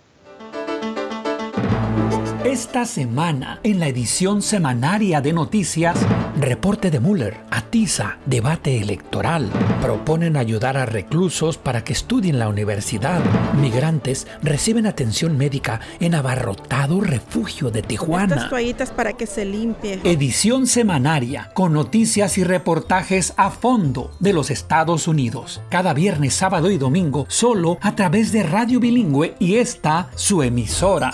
Speaker 4: Esta semana, en la edición semanaria de noticias, reporte de Mueller atiza debate electoral. Proponen ayudar a reclusos para que estudien la universidad. Migrantes reciben atención médica en abarrotado refugio de Tijuana.
Speaker 5: Estas toallitas para que se limpie.
Speaker 4: Edición semanaria con noticias y reportajes a fondo de los Estados Unidos. Cada viernes, sábado y domingo, solo a través de Radio Bilingüe y esta, su emisora.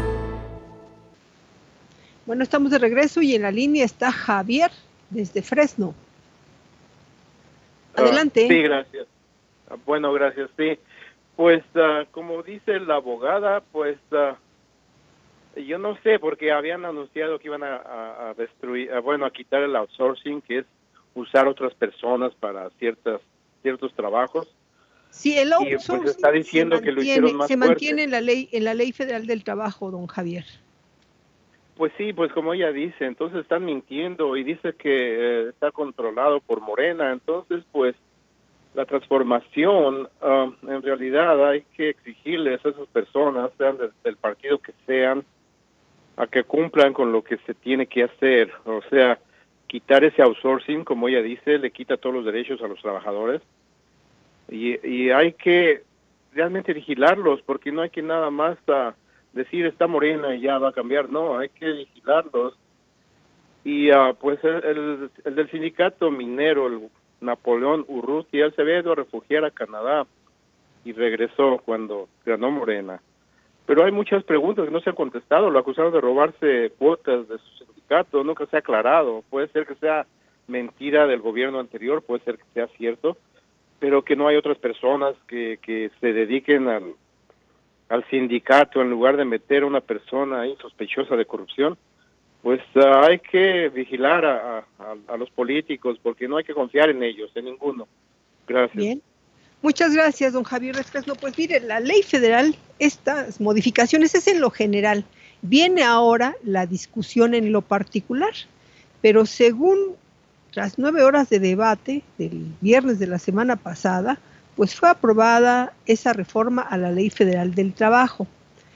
Speaker 2: Bueno, estamos de regreso y en la línea está Javier desde Fresno. Adelante.
Speaker 6: Uh, sí, gracias. Uh, bueno, gracias, sí. Pues, uh, como dice la abogada, pues, uh, yo no sé, porque habían anunciado que iban a, a, a destruir, uh, bueno, a quitar el outsourcing, que es usar otras personas para ciertas ciertos trabajos.
Speaker 2: Sí, el outsourcing
Speaker 6: y, pues, está diciendo que lo hicieron más
Speaker 2: se
Speaker 6: fuerte.
Speaker 2: mantiene en la ley, en la ley federal del trabajo, don Javier.
Speaker 6: Pues sí, pues como ella dice, entonces están mintiendo y dice que eh, está controlado por Morena, entonces pues la transformación, uh, en realidad hay que exigirles a esas personas, sean de, del partido que sean, a que cumplan con lo que se tiene que hacer, o sea, quitar ese outsourcing, como ella dice, le quita todos los derechos a los trabajadores y, y hay que realmente vigilarlos, porque no hay que nada más uh, decir está Morena y ya va a cambiar, no, hay que vigilarlos. Y uh, pues el, el, el del sindicato minero, el Napoleón Urrutia, él se había ido a refugiar a Canadá y regresó cuando ganó Morena. Pero hay muchas preguntas que no se han contestado, lo acusaron de robarse cuotas de su sindicato, nunca se ha aclarado, puede ser que sea mentira del gobierno anterior, puede ser que sea cierto, pero que no hay otras personas que, que se dediquen al al sindicato en lugar de meter a una persona ahí sospechosa de corrupción, pues uh, hay que vigilar a, a, a los políticos porque no hay que confiar en ellos, en ninguno. Gracias.
Speaker 2: Bien. Muchas gracias, don Javier Fresno. Pues mire, la ley federal, estas modificaciones es en lo general. Viene ahora la discusión en lo particular, pero según las nueve horas de debate del viernes de la semana pasada, pues fue aprobada esa reforma a la Ley Federal del Trabajo.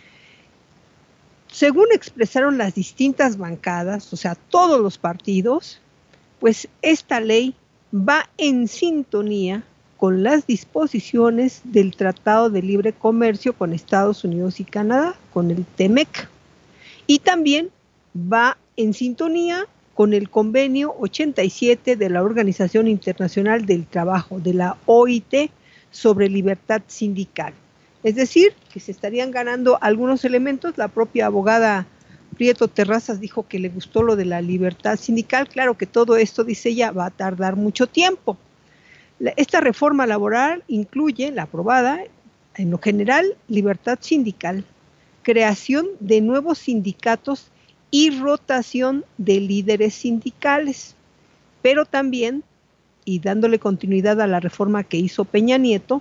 Speaker 2: Según expresaron las distintas bancadas, o sea, todos los partidos, pues esta ley va en sintonía con las disposiciones del Tratado de Libre Comercio con Estados Unidos y Canadá, con el TEMEC, y también va en sintonía con el convenio ochenta y siete de la Organización Internacional del Trabajo, de la O I T, sobre libertad sindical. Es decir, que se estarían ganando algunos elementos. La propia abogada Prieto Terrazas dijo que le gustó lo de la libertad sindical. Claro que todo esto, dice ella, va a tardar mucho tiempo. Esta reforma laboral incluye, la aprobada, en lo general, libertad sindical, creación de nuevos sindicatos y rotación de líderes sindicales, pero también, y dándole continuidad a la reforma que hizo Peña Nieto,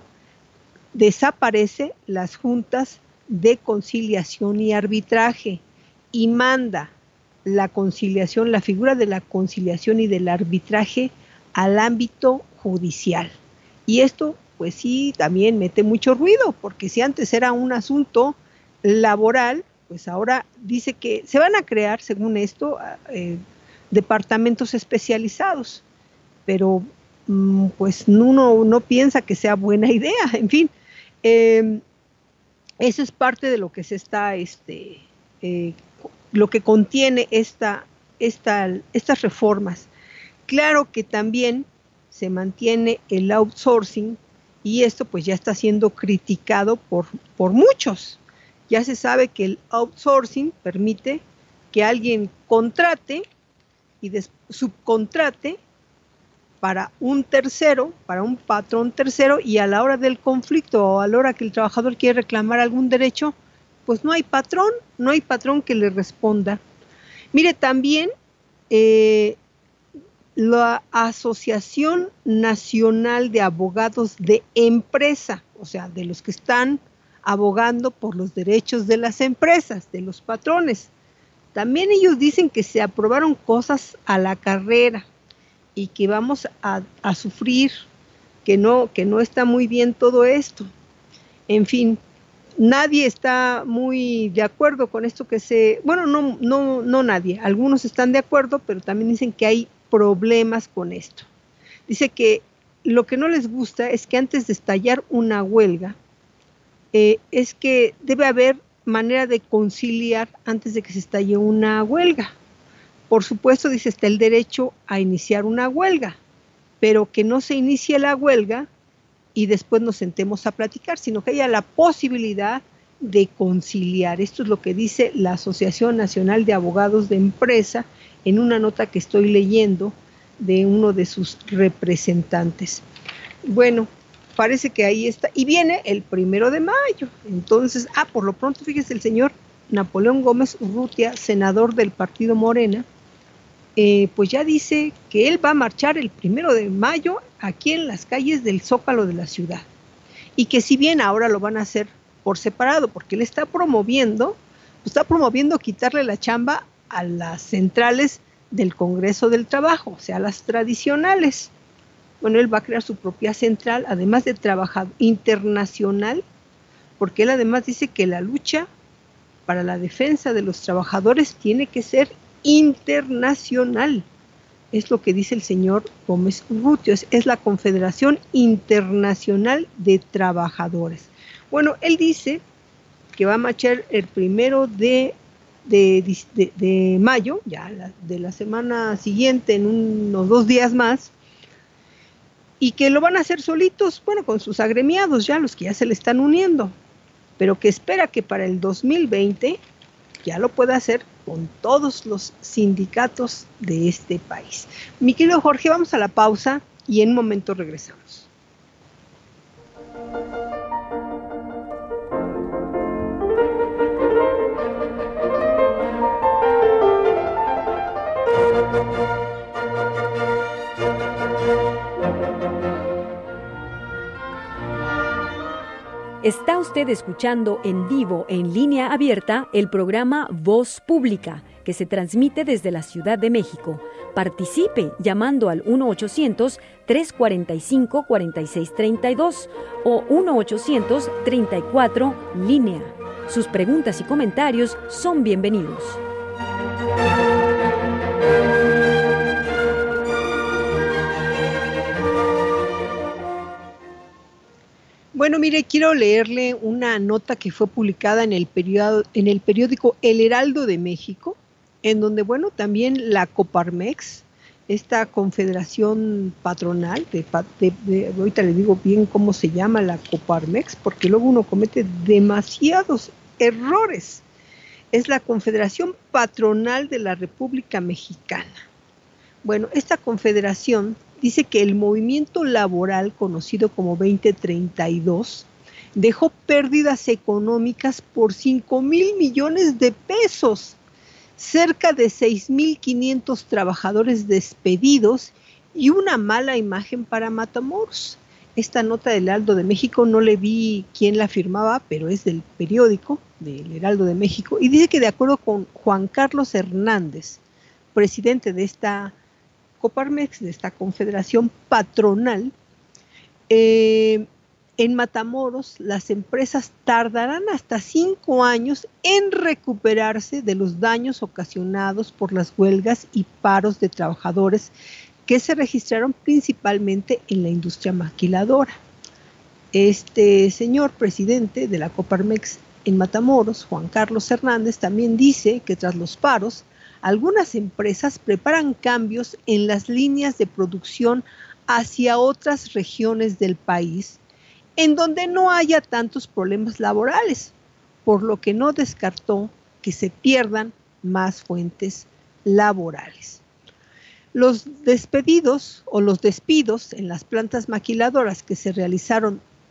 Speaker 2: desaparece las juntas de conciliación y arbitraje y manda la conciliación, la figura de la conciliación y del arbitraje al ámbito judicial. Y esto, pues sí, también mete mucho ruido, porque si antes era un asunto laboral, pues ahora dice que se van a crear, según esto, eh, departamentos especializados, pero pues uno no piensa que sea buena idea. En fin, eh, eso es parte de lo que se está, este, eh, lo que contiene esta, esta, estas reformas. Claro que también se mantiene el outsourcing y esto pues ya está siendo criticado por, por muchos. Ya se sabe que el outsourcing permite que alguien contrate y des- subcontrate para un tercero, para un patrón tercero, y a la hora del conflicto o a la hora que el trabajador quiere reclamar algún derecho, pues no hay patrón, no hay patrón que le responda. Mire, también eh, la Asociación Nacional de Abogados de Empresa, o sea, de los que están abogando por los derechos de las empresas, de los patrones. También ellos dicen que se aprobaron cosas a la carrera y que vamos a, a sufrir, que no, que no está muy bien todo esto. En fin, nadie está muy de acuerdo con esto que se... Bueno, no, no, no nadie. Algunos están de acuerdo, pero también dicen que hay problemas con esto. Dice que lo que no les gusta es que antes de estallar una huelga, eh, es que debe haber manera de conciliar antes de que se estalle una huelga. Por supuesto, dice, está el derecho a iniciar una huelga, pero que no se inicie la huelga y después nos sentemos a platicar, sino que haya la posibilidad de conciliar. Esto es lo que dice la Asociación Nacional de Abogados de Empresa en una nota que estoy leyendo de uno de sus representantes. Bueno, parece que ahí está, y viene el primero de mayo. Entonces, ah, por lo pronto, fíjese, el señor Napoleón Gómez Urrutia, senador del partido Morena, eh, pues ya dice que él va a marchar el primero de mayo aquí en las calles del Zócalo de la ciudad, y que si bien ahora lo van a hacer por separado, porque él está promoviendo, está promoviendo quitarle la chamba a las centrales del Congreso del Trabajo, o sea, las tradicionales. Bueno, él va a crear su propia central, además de trabajar internacional, porque él además dice que la lucha para la defensa de los trabajadores tiene que ser internacional. Es lo que dice el señor Gómez Urrutia, es, es la Confederación Internacional de Trabajadores. Bueno, él dice que va a marchar el primero de, de, de, de mayo, ya la, de la semana siguiente, en unos dos días más, y que lo van a hacer solitos, bueno, con sus agremiados ya, los que ya se le están uniendo, pero que espera que para el dos mil veinte ya lo pueda hacer con todos los sindicatos de este país. Mi querido Jorge, vamos a la pausa y en un momento regresamos.
Speaker 1: Está usted escuchando en vivo, en línea abierta, el programa Voz Pública, que se transmite desde la Ciudad de México. Participe llamando al uno ochocientos, tres cuarenta y cinco, cuarenta y seis treinta y dos o uno ochocientos, treinta y cuatro, línea. Sus preguntas y comentarios son bienvenidos.
Speaker 2: Bueno, mire, quiero leerle una nota que fue publicada en el, periódico, en el periódico El Heraldo de México, en donde, bueno, también la Coparmex, esta confederación patronal, de, de, de, ahorita le digo bien cómo se llama la Coparmex, porque luego uno comete demasiados errores, es la Confederación Patronal de la República Mexicana. Bueno, esta confederación dice que el movimiento laboral conocido como veinte treinta y dos dejó pérdidas económicas por cinco mil millones de pesos, cerca de seis mil quinientos trabajadores despedidos y una mala imagen para Matamoros. Esta nota del Heraldo de México no le vi quién la firmaba, pero es del periódico del Heraldo de México, y dice que de acuerdo con Juan Carlos Hernández, presidente de esta Coparmex, de esta confederación patronal, eh, en Matamoros las empresas tardarán hasta cinco años en recuperarse de los daños ocasionados por las huelgas y paros de trabajadores que se registraron principalmente en la industria maquiladora. Este señor presidente de la Coparmex en Matamoros, Juan Carlos Hernández, también dice que tras los paros, algunas empresas preparan cambios en las líneas de producción hacia otras regiones del país, en donde no haya tantos problemas laborales, por lo que no descartó que se pierdan más fuentes laborales. Los despedidos o los despidos en las plantas maquiladoras que se realizaron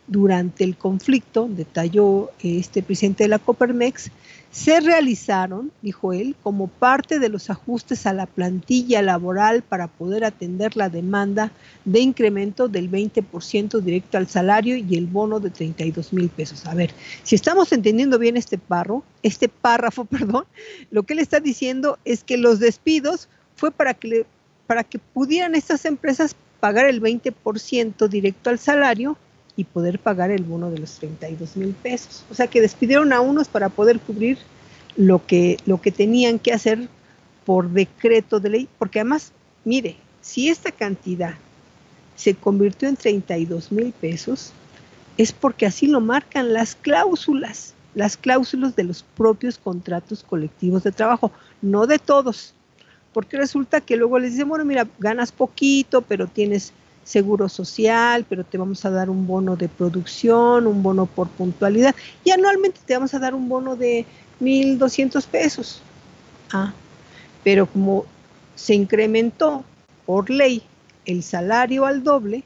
Speaker 2: durante el conflicto, detalló este presidente de la Coparmex, se realizaron, dijo él, como parte de los ajustes a la plantilla laboral para poder atender la demanda de incremento del veinte por ciento directo al salario y el bono de treinta y dos mil pesos. A ver, si estamos entendiendo bien este párrafo, este párrafo, perdón, lo que él está diciendo es que los despidos fue para que, le, para que pudieran estas empresas pagar el veinte por ciento directo al salario y poder pagar el bono de los treinta y dos mil pesos. O sea que despidieron a unos para poder cubrir lo que, lo que tenían que hacer por decreto de ley, porque además, mire, si esta cantidad se convirtió en treinta y dos mil pesos, es porque así lo marcan las cláusulas, las cláusulas de los propios contratos colectivos de trabajo, no de todos, porque resulta que luego les dicen, bueno, mira, ganas poquito, pero tienes seguro social, pero te vamos a dar un bono de producción, un bono por puntualidad, y anualmente te vamos a dar un bono de mil doscientos pesos. Ah, pero como se incrementó por ley el salario al doble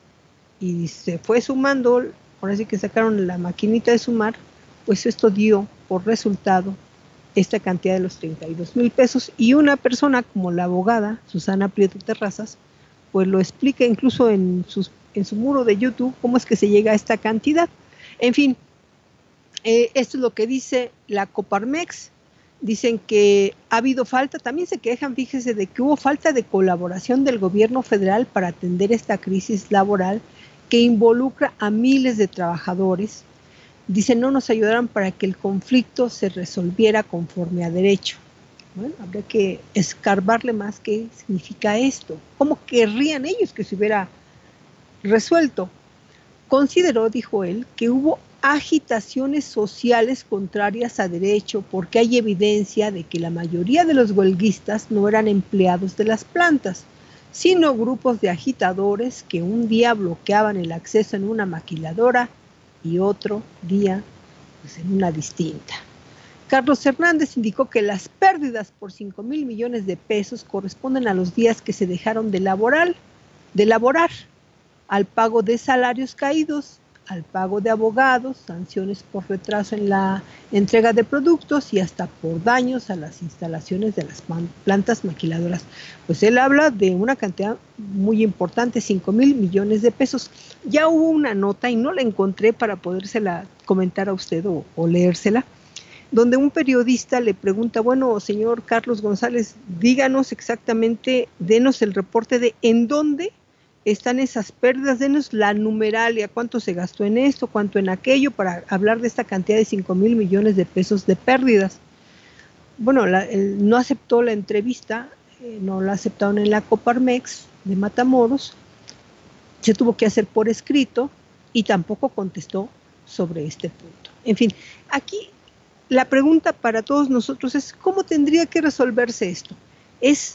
Speaker 2: y se fue sumando, ahora sí que sacaron la maquinita de sumar, pues esto dio por resultado esta cantidad de los treinta y dos mil pesos, y una persona como la abogada Susana Prieto Terrazas pues lo explica incluso en, sus, en su muro de YouTube, cómo es que se llega a esta cantidad. En fin, eh, esto es lo que dice la Coparmex. Dicen que ha habido falta, también se quejan, fíjese, de que hubo falta de colaboración del gobierno federal para atender esta crisis laboral que involucra a miles de trabajadores. Dicen, no nos ayudaron para que el conflicto se resolviera conforme a derecho. Bueno, habría que escarbarle más qué significa esto. ¿Cómo querrían ellos que se hubiera resuelto? Consideró, dijo él, que hubo agitaciones sociales contrarias a derecho porque hay evidencia de que la mayoría de los huelguistas no eran empleados de las plantas, sino grupos de agitadores que un día bloqueaban el acceso en una maquiladora y otro día pues, en una distinta. Carlos Hernández indicó que las pérdidas por cinco mil millones de pesos corresponden a los días que se dejaron de laborar, de laborar, al pago de salarios caídos, al pago de abogados, sanciones por retraso en la entrega de productos y hasta por daños a las instalaciones de las plantas maquiladoras. Pues él habla de una cantidad muy importante, cinco mil millones de pesos. Ya hubo una nota y no la encontré para podérsela comentar a usted o, o leérsela, donde un periodista le pregunta, bueno, señor Carlos González, díganos exactamente, denos el reporte de en dónde están esas pérdidas, denos la numeralia, cuánto se gastó en esto, cuánto en aquello, para hablar de esta cantidad de cinco mil millones de pesos de pérdidas. Bueno, la, él no aceptó la entrevista, eh, no la aceptaron en la Coparmex de Matamoros, se tuvo que hacer por escrito y tampoco contestó sobre este punto. En fin, aquí la pregunta para todos nosotros es, ¿cómo tendría que resolverse esto? ¿Es,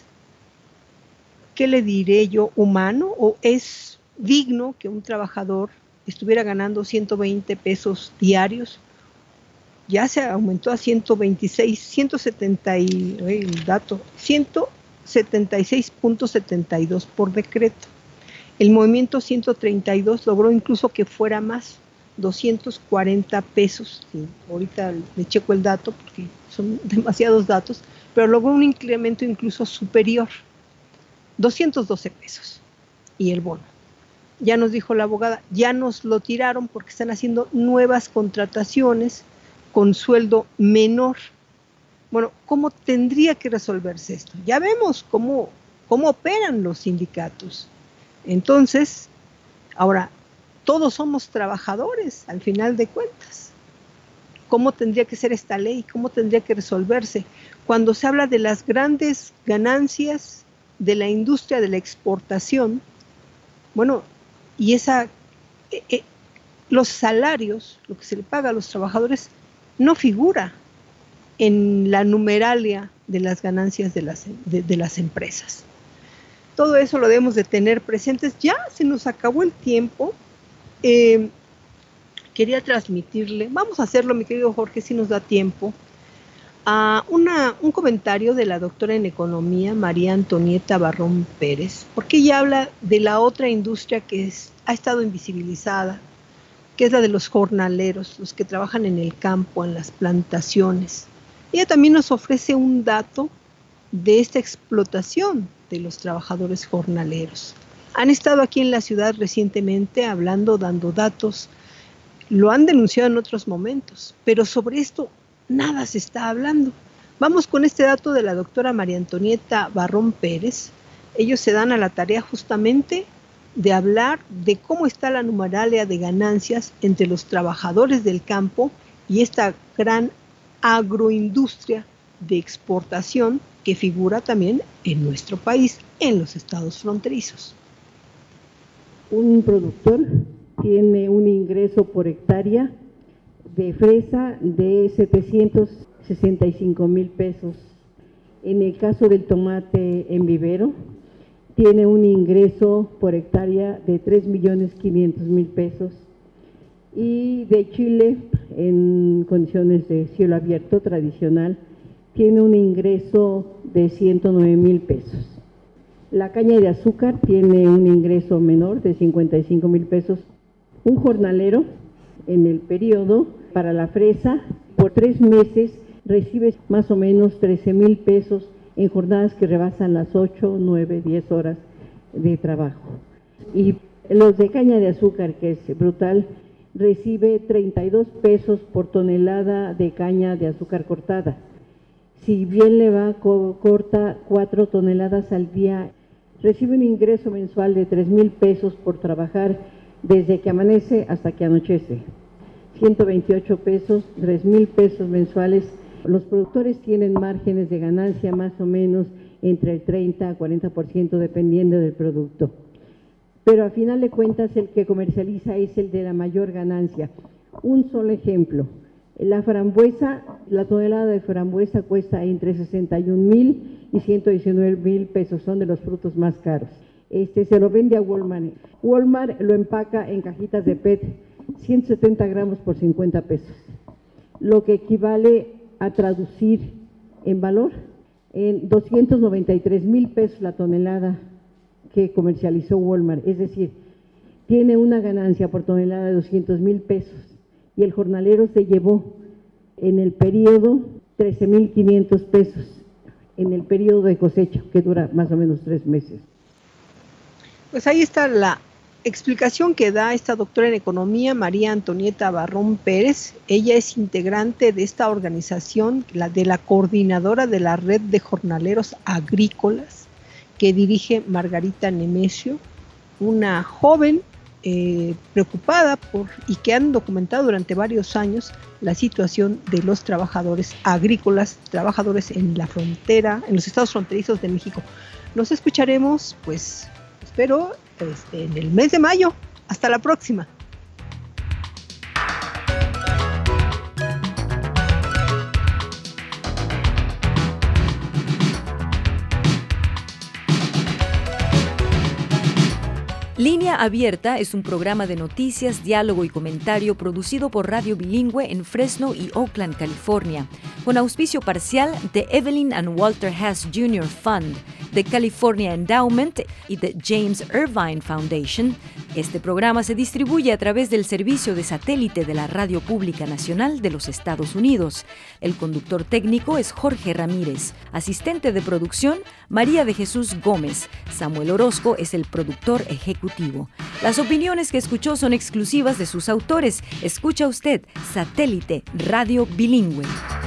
Speaker 2: qué le diré yo, humano o es digno que un trabajador estuviera ganando ciento veinte pesos diarios? Ya se aumentó a ciento veintiséis, ciento setenta y, el dato, ciento setenta y seis punto setenta y dos por decreto. El movimiento ciento treinta y dos logró incluso que fuera más, doscientos cuarenta pesos, sí, ahorita le checo el dato porque son demasiados datos, pero logró un incremento incluso superior, doscientos doce pesos, y el bono. Ya nos dijo la abogada, ya nos lo tiraron porque están haciendo nuevas contrataciones con sueldo menor. Bueno, ¿cómo tendría que resolverse esto? Ya vemos cómo, cómo operan los sindicatos. Entonces, ahora, todos somos trabajadores, al final de cuentas. ¿Cómo tendría que ser esta ley? ¿Cómo tendría que resolverse? Cuando se habla de las grandes ganancias de la industria de la exportación, bueno, y esa, eh, eh, los salarios, lo que se le paga a los trabajadores, no figura en la numeralia de las ganancias de las, de, de las empresas. Todo eso lo debemos de tener presentes. Ya se nos acabó el tiempo. Eh, quería transmitirle, vamos a hacerlo, mi querido Jorge, si nos da tiempo, a una, un comentario de la doctora en economía, María Antonieta Barrón Pérez, porque ella habla de la otra industria que es, ha estado invisibilizada que es la de los jornaleros, los que trabajan en el campo, en las plantaciones. Ella también nos ofrece un dato de esta explotación de los trabajadores jornaleros. Han estado aquí en la ciudad recientemente hablando, dando datos, lo han denunciado en otros momentos, pero sobre esto nada se está hablando. Vamos con este dato de la doctora María Antonieta Barrón Pérez. Ellos se dan a la tarea justamente de hablar de cómo está la numeralia de ganancias entre los trabajadores del campo y esta gran agroindustria de exportación que figura también en nuestro país, en los estados fronterizos.
Speaker 7: Un productor tiene un ingreso por hectárea de fresa de setecientos sesenta y cinco mil pesos. En el caso del tomate en vivero, tiene un ingreso por hectárea de tres millones quinientos mil pesos. Y de chile, en condiciones de cielo abierto tradicional, tiene un ingreso de ciento nueve mil pesos. La caña de azúcar tiene un ingreso menor de cincuenta y cinco mil pesos. Un jornalero en el periodo para la fresa por tres meses recibe más o menos trece mil pesos en jornadas que rebasan las ocho, nueve, diez horas de trabajo. Y los de caña de azúcar, que es brutal, recibe treinta y dos pesos por tonelada de caña de azúcar cortada. Si bien le va, co corta cuatro toneladas al día, recibe un ingreso mensual de tres mil pesos por trabajar desde que amanece hasta que anochece. ciento veintiocho pesos, tres mil pesos mensuales. Los productores tienen márgenes de ganancia más o menos entre el treinta a cuarenta por ciento dependiendo del producto. Pero a final de cuentas el que comercializa es el de la mayor ganancia. Un solo ejemplo, la frambuesa, la tonelada de frambuesa cuesta entre sesenta y un mil y ciento diecinueve mil pesos, son de los frutos más caros. Este se lo vende a Walmart. Walmart lo empaca en cajitas de P E T, ciento setenta gramos por cincuenta pesos, lo que equivale a traducir en valor en doscientos noventa y tres mil pesos la tonelada que comercializó Walmart. Es decir, tiene una ganancia por tonelada de doscientos mil pesos y el jornalero se llevó en el periodo trece mil quinientos pesos en el periodo de cosecha, que dura más o menos tres meses.
Speaker 2: Pues ahí está la explicación que da esta doctora en economía, María Antonieta Barrón Pérez. Ella es integrante de esta organización, la de la coordinadora de la red de jornaleros agrícolas, que dirige Margarita Nemesio, una joven eh, preocupada por y que han documentado durante varios años la situación de los trabajadores agrícolas, trabajadores en la frontera, en los estados fronterizos de México. Nos escucharemos, pues, espero, este, en el mes de mayo. Hasta la próxima.
Speaker 1: Línea Abierta es un programa de noticias, diálogo y comentario producido por Radio Bilingüe en Fresno y Oakland, California, con auspicio parcial de Evelyn and Walter Haas junior Fund, de California Endowment y de James Irvine Foundation. Este programa se distribuye a través del servicio de satélite de la Radio Pública Nacional de los Estados Unidos. El conductor técnico es Jorge Ramírez. Asistente de producción, María de Jesús Gómez. Samuel Orozco es el productor ejecutivo. Las opiniones que escuchó son exclusivas de sus autores. Escucha usted Satélite Radio Bilingüe.